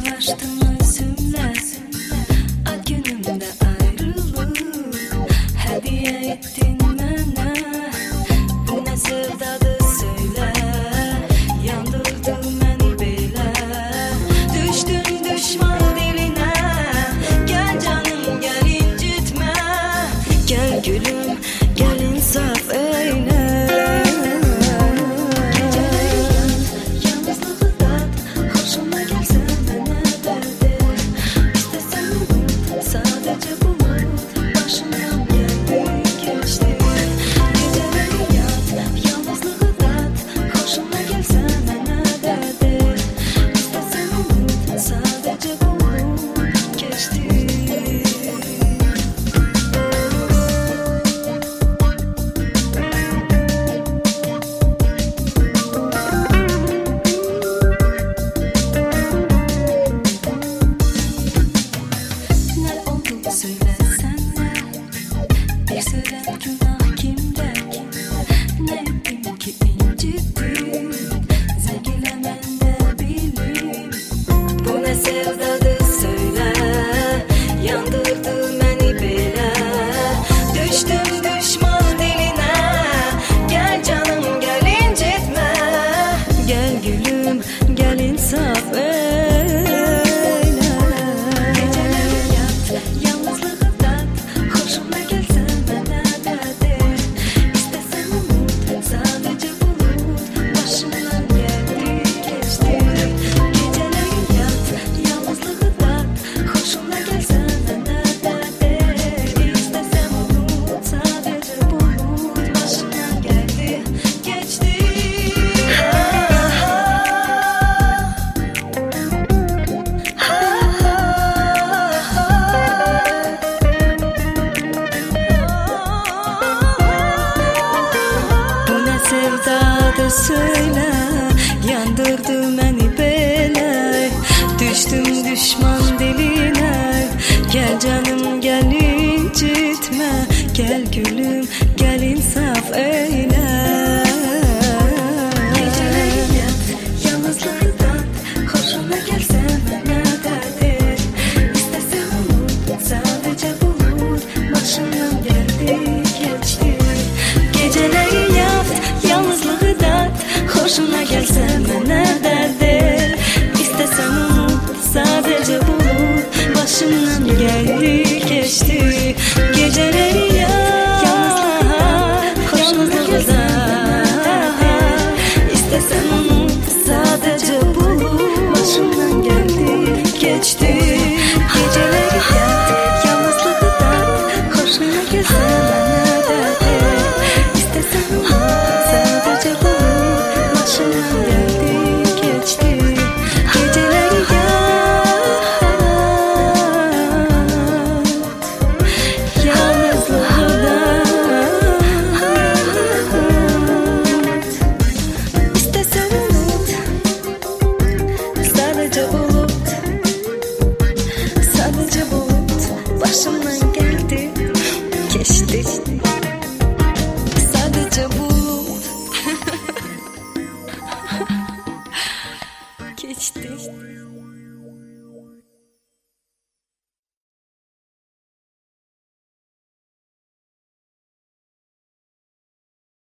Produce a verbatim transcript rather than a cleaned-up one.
açtım özümle, a günümde ayrılık hediye ettin bana. Bu ne sevdadır söyle, yandırdın beni böyle. Düştüm düşman diline, gel canım gel incitme. Gel gülüm gel insaf eyle. Bir söylem günah kimde, ne ettim ki incittim, zengilemen de bileyim. Bu ne sevdadır söyle, yandırdı beni bile. Düştüm düşman diline, gel canım gel incitme. Gel gülüm gel insaf eyle. Geceleri yat, yalnızlığı tat, hoşuma gelse sevdadır söyle, yandırdı beni böyle. Düştüm düşman diline, gel canım gel incitme. Gel gülüm gel insaf eyle. Geceleri yat, yalnızlığı tat, hoşuna gelse bana derdir. İstesem unut, sadece bulut başımdan geldi geçti. Geceleri yat, yalnızlığı tat, hoşuna gelse bana derdir. İstesem unut, sadece bulut başımdan geldi geçti. Geceleri yat, yalnızlığı tat, İstesem unut, sadece bulut başımdan geldi geçti. Geceleri yat, yalnızlığı tat, hoşuna gelse bana derdir. İstesem unut, sadece bulut başımdan geldi geçti. Geceleri yat, yalnızlığı tat. İstesem unut, sadece bulut, sadece bulut başımdan geldi geçti. Sadece bulut geçti.